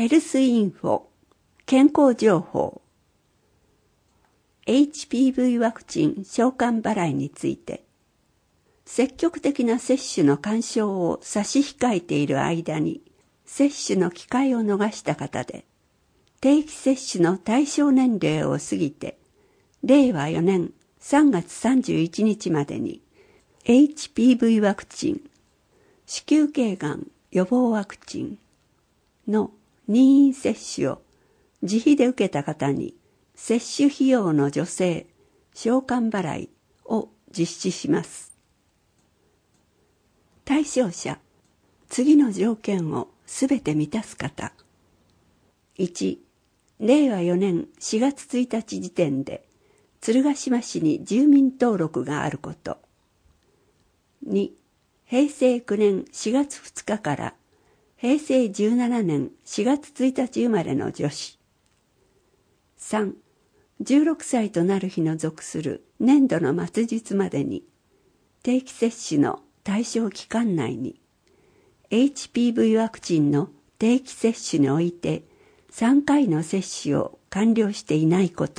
ヘルスインフォ健康情報 HPV ワクチン償還払いについて、積極的な接種の勧奨を差し控えている間に接種の機会を逃した方で、定期接種の対象年齢を過ぎて令和4年3月31日までに HPV ワクチン、子宮頸がん予防ワクチンの任意接種を自費で受けた方に接種費用の助成、償還払いを実施します。対象者、次の条件をすべて満たす方。1、令和4年4月1日時点で鶴ヶ島市に住民登録があること。2、平成9年4月2日から平成17年4月1日生まれの女子。3、16歳となる日の属する年度の末日までに定期接種の対象期間内に HPV ワクチンの定期接種において3回の接種を完了していないこと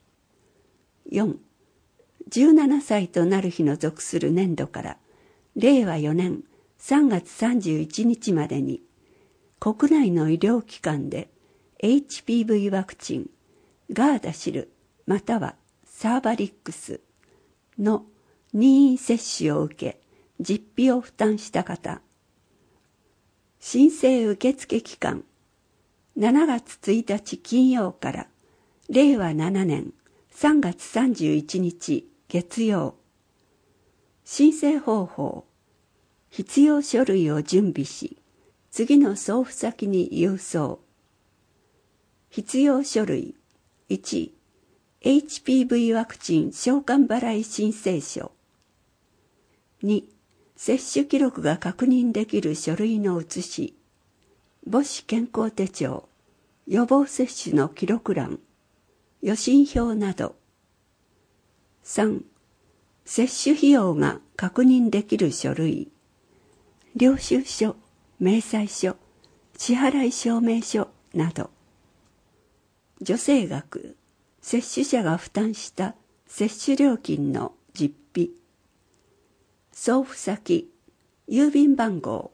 。4、17歳となる日の属する年度から令和4年3月31日までに国内の医療機関で HPV ワクチン、ガーダシルまたはサーバリックスの任意接種を受け、実費を負担した方。申請受付期間、7月1日金曜から令和7年3月31日月曜。申請方法、必要書類を準備し、次の送付先に郵送。必要書類、1、HPV ワクチン償還払い申請書。2、接種記録が確認できる書類の写し、母子健康手帳、予防接種の記録欄、予診票など。3、接種費用が確認できる書類、領収書、明細書、支払い証明書など。助成額、接種者が負担した接種料金の実費。送付先、郵便番号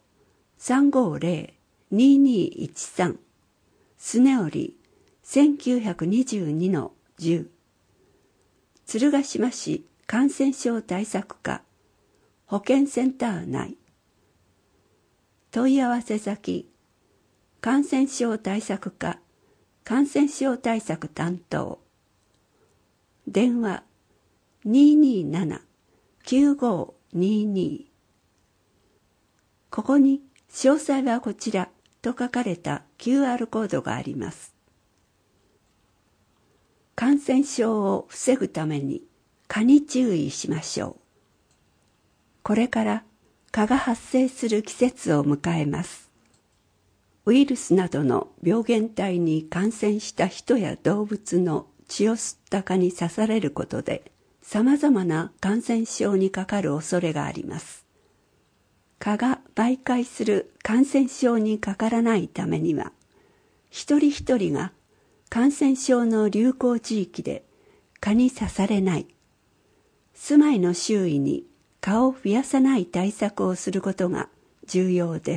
350-2213 スネオリ 1922-10 鶴ヶ島市感染症対策課保健センター内。問い合わせ先、感染症対策課感染症対策担当。電話 227-9522。ここに詳細はこちらと書かれた QR コードがあります。感染症を防ぐために蚊に注意しましょう。これから蚊が発生する季節を迎えます。ウイルスなどの病原体に感染した人や動物の血を吸った蚊に刺されることで、様々な感染症にかかる恐れがあります。蚊が媒介する感染症にかからないためには、一人一人が感染症の流行地域で蚊に刺されない、住まいの周囲に蚊を増やさない対策をすることが重要です。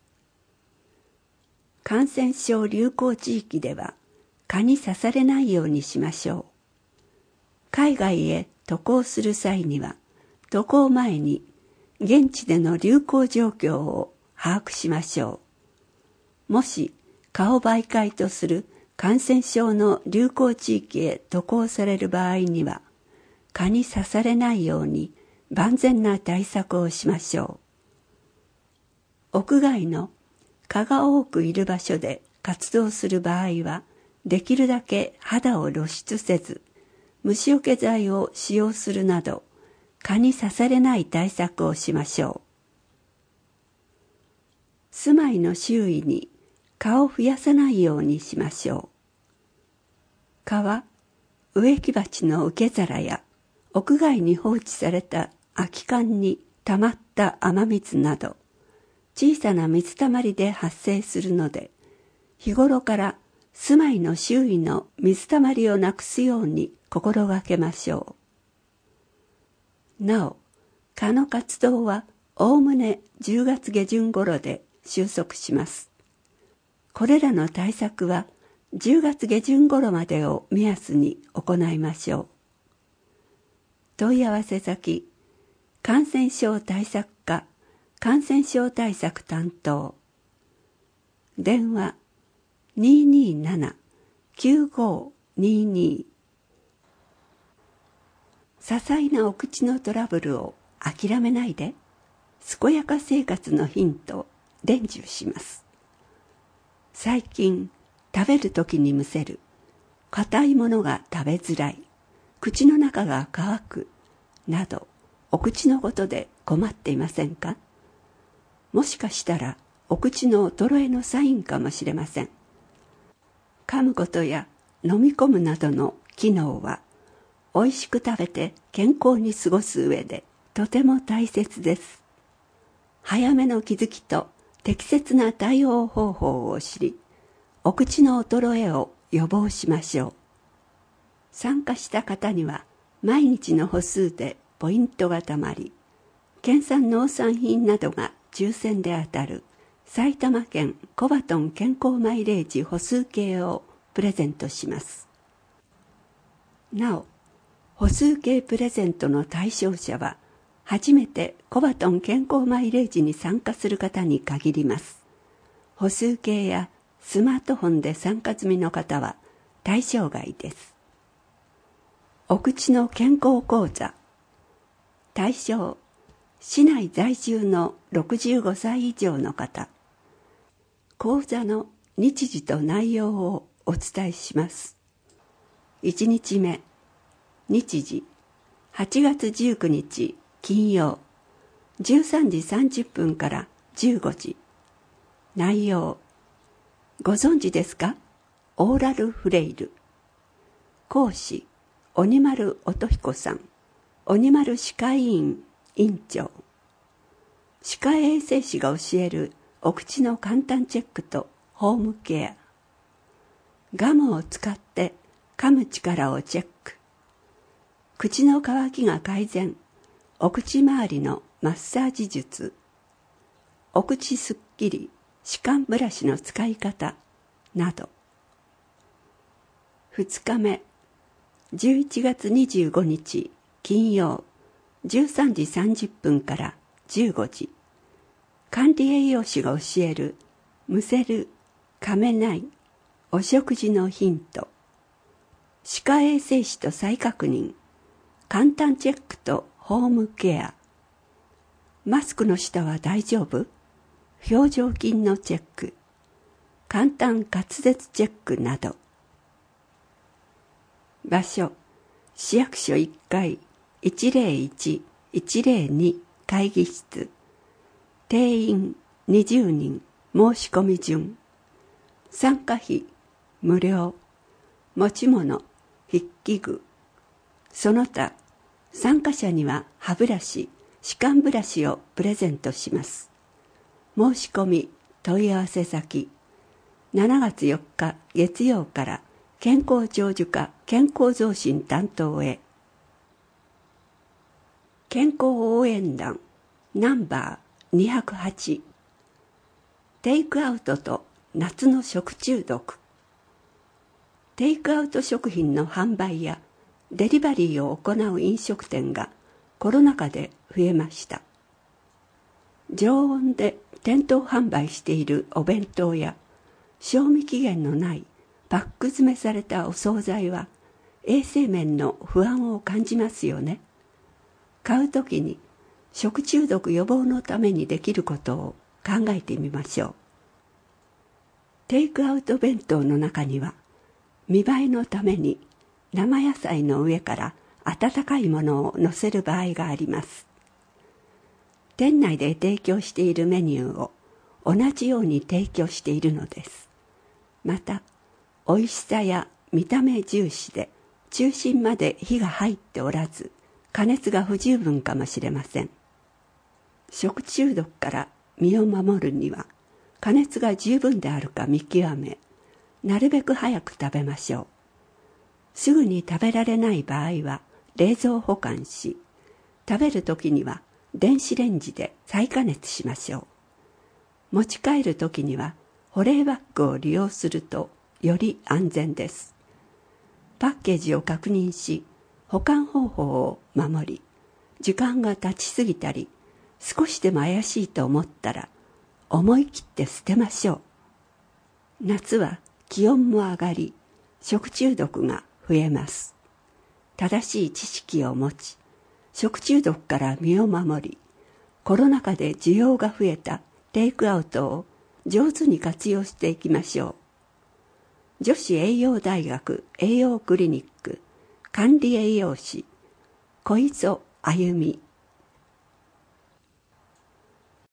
感染症流行地域では蚊に刺されないようにしましょう。海外へ渡航する際には、渡航前に現地での流行状況を把握しましょう。もし蚊を媒介とする感染症の流行地域へ渡航される場合には、蚊に刺されないように万全な対策をしましょう。屋外の蚊が多くいる場所で活動する場合は、できるだけ肌を露出せず、虫除け剤を使用するなど、蚊に刺されない対策をしましょう。住まいの周囲に蚊を増やさないようにしましょう。蚊は植木鉢の受け皿や屋外に放置された空き缶に溜まった雨水など、小さな水たまりで発生するので、 日頃から住まいの周囲の水たまりをなくすように心がけましょう。なお、蚊の活動はおおむね10月下旬頃で収束します。これらの対策は10月下旬頃までを目安に行いましょう。問い合わせ先、感染症対策課感染症対策担当、電話 227-9522。 些細なお口のトラブルを諦めないで、健やか生活のヒントを伝授します。最近、食べるときにむせる、硬いものが食べづらい、口の中が乾くなど、お口のことで困っていませんか？もしかしたらお口の衰えのサインかもしれません。噛むことや飲み込むなどの機能は、おいしく食べて健康に過ごす上でとても大切です。早めの気づきと適切な対応方法を知り、お口の衰えを予防しましょう。参加した方には毎日の歩数でポイントがたまり、県産農産品などが抽選で当たる埼玉県コバトン健康マイレージ歩数計をプレゼントします。なお、歩数計プレゼントの対象者は初めてコバトン健康マイレージに参加する方に限ります。歩数計やスマートフォンで参加済みの方は対象外です。お口の健康講座、対象、市内在住の65歳以上の方。講座の日時と内容をお伝えします。1日目、日時、8月19日金曜、13時30分から15時。内容、ご存知ですか？オーラルフレイル。講師、鬼丸音彦さん、鬼丸歯科医院院長。歯科衛生士が教えるお口の簡単チェックとホームケア。ガムを使って噛む力をチェック。口の渇きが改善、お口周りのマッサージ術。お口すっきり、歯間ブラシの使い方など。2日目、11月25日金曜、13時30分から15時。管理栄養士が教えるむせる、噛めない、お食事のヒント。歯科衛生士と再確認、簡単チェックとホームケア。マスクの下は大丈夫？表情筋のチェック、簡単滑舌チェックなど。場所、市役所1階 101-102 会議室。定員20人、申し込み順。参加費無料。持ち物、筆記具。その他、参加者には歯ブラシ、歯間ブラシをプレゼントします。申し込み、問い合わせ先、7月4日月曜から健康長寿課健康増進担当へ。健康応援団ナンバー208。テイクアウトと夏の食中毒。テイクアウト食品の販売やデリバリーを行う飲食店がコロナ禍で増えました。常温で店頭販売しているお弁当や賞味期限のないパック詰めされたお惣菜は衛生面の不安を感じますよね。買うときに食中毒予防のためにできることを考えてみましょう。テイクアウト弁当の中には見栄えのために生野菜の上から温かいものを乗せる場合があります。店内で提供しているメニューを同じように提供しているのです。また、美味しさや見た目重視で中心まで火が入っておらず、加熱が不十分かもしれません。食中毒から身を守るには、加熱が十分であるか見極め、 なるべく早く食べましょう。すぐに食べられない場合は冷蔵保管し、食べるときには電子レンジで再加熱しましょう。持ち帰るときには保冷バッグを利用するとより安全です。パッケージを確認し、保管方法を守り、時間が経ちすぎたり、少しでも怪しいと思ったら、思い切って捨てましょう。夏は気温も上がり、食中毒が増えます。正しい知識を持ち、食中毒から身を守り、コロナ禍で需要が増えたテイクアウトを上手に活用していきましょう。女子栄養大学栄養クリニック管理栄養士小磯あゆみ